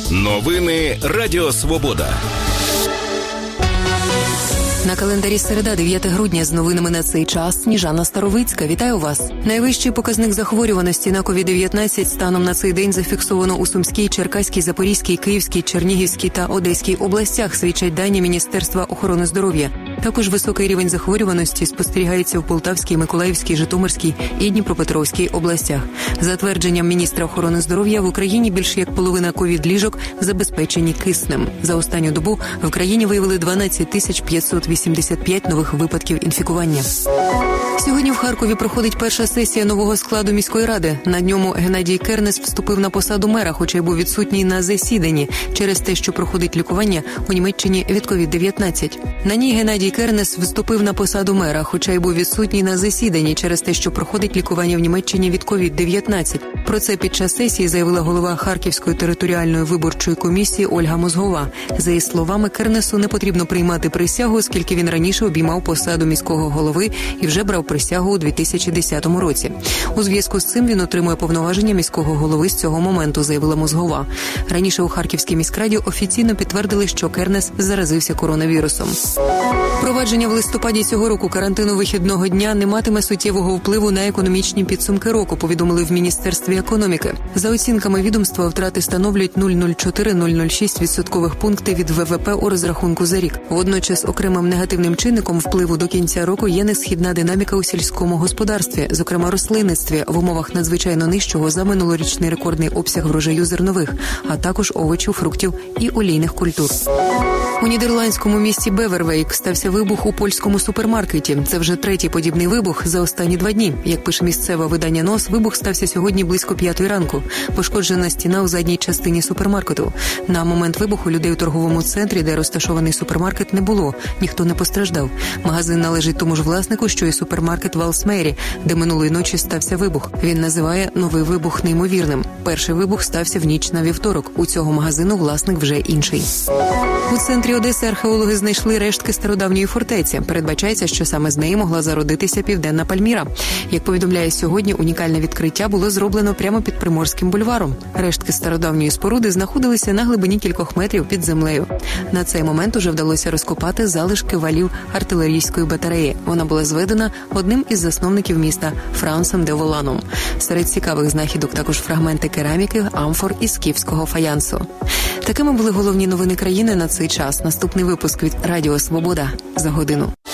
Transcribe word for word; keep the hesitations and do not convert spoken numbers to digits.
Новини Радіо Свобода. На календарі середа, дев'яте грудня, з новинами на цей час. Сніжана Старовицька. Вітаю вас. Найвищий показник захворюваності на ковід дев'ятнадцять станом на цей день зафіксовано у Сумській, Черкаській, Запорізькій, Київській, Чернігівській та Одеській областях, свідчать дані Міністерства охорони здоров'я. Також високий рівень захворюваності спостерігається в Полтавській, Миколаївській, Житомирській і Дніпропетровській областях. За твердженням міністра охорони здоров'я, в Україні більше як половина ковід-ліжок забезпечені киснем. За останню добу в країні виявили дванадцять тисяч п'ятсот вісімдесят п'ять нових випадків інфікування. Сьогодні в Харкові проходить перша сесія нового складу міської ради. На ньому Геннадій Кернес вступив на посаду мера, хоча й був відсутній на засіданні через те, що проходить лікування у Німеччині від ковід дев'ятнадцять. На ній Геннадій Кернес вступив на посаду мера, хоча й був відсутній на засіданні через те, що проходить лікування в Німеччині від ковід дев'ятнадцять. Про це під час сесії заявила голова Харківської територіальної виборчої комісії Ольга Мозгова. За її словами, Кернесу не потрібно приймати присягу, оскільки він раніше обіймав посаду міського голови і вже брав присягу у дві тисячі десятому році. У зв'язку з цим він отримує повноваження міського голови з цього моменту, заявила Мозгова. Раніше у Харківській міськраді офіційно підтвердили, що Кернес заразився коронавірусом. Провадження в листопаді цього року карантину вихідного дня не матиме суттєвого впливу на економічні підсумки року, повідомили в Міністерстві економіки. За оцінками відомства, втрати становлять нуль цілих нуль чотири - нуль цілих нуль шість відсоткових пункти від ВВП у розрахунку за рік. Водночас окремим негативним чинником впливу до кінця року є несхідна динаміка у сільському господарстві, зокрема рослинництві, в умовах надзвичайно нижчого за минулорічний рекордний обсяг врожаю зернових, а також овочів, фруктів і олійних культур. У нідерландському місті Бевервейк стався вибух у польському супермаркеті. Це вже третій подібний вибух за останні два дні. Як пише місцеве видання НОС, вибух стався сьогодні близько п'ятої ранку. Пошкоджена стіна у задній частині супермаркету. На момент вибуху людей у торговому центрі, де розташований супермаркет, не було. Ніхто не постраждав. Магазин належить тому ж власнику, що і супермаркет в Алсмері, де минулої ночі стався вибух. Він називає новий вибух неймовірним. Перший вибух стався в ніч на вівторок. У цього магазину власник вже інший. У центрі Одеси археологи знайшли рештки стародавньої фортеці. Передбачається, що саме з неї могла зародитися Південна Пальміра. Як повідомляє сьогодні, унікальне відкриття було зроблено прямо під Приморським бульваром. Рештки стародавньої споруди знаходилися на глибині кількох метрів під землею. На цей момент уже вдалося розкопати залишки валів артилерійської батареї. Вона була зведена одним із засновників міста Франсом де Воланом. Серед цікавих знахідок також фрагменти кераміки, амфор і скіфського фаянсу. Такими були головні новини країни на цей час. Наступний випуск від Радіо Свобода за годину.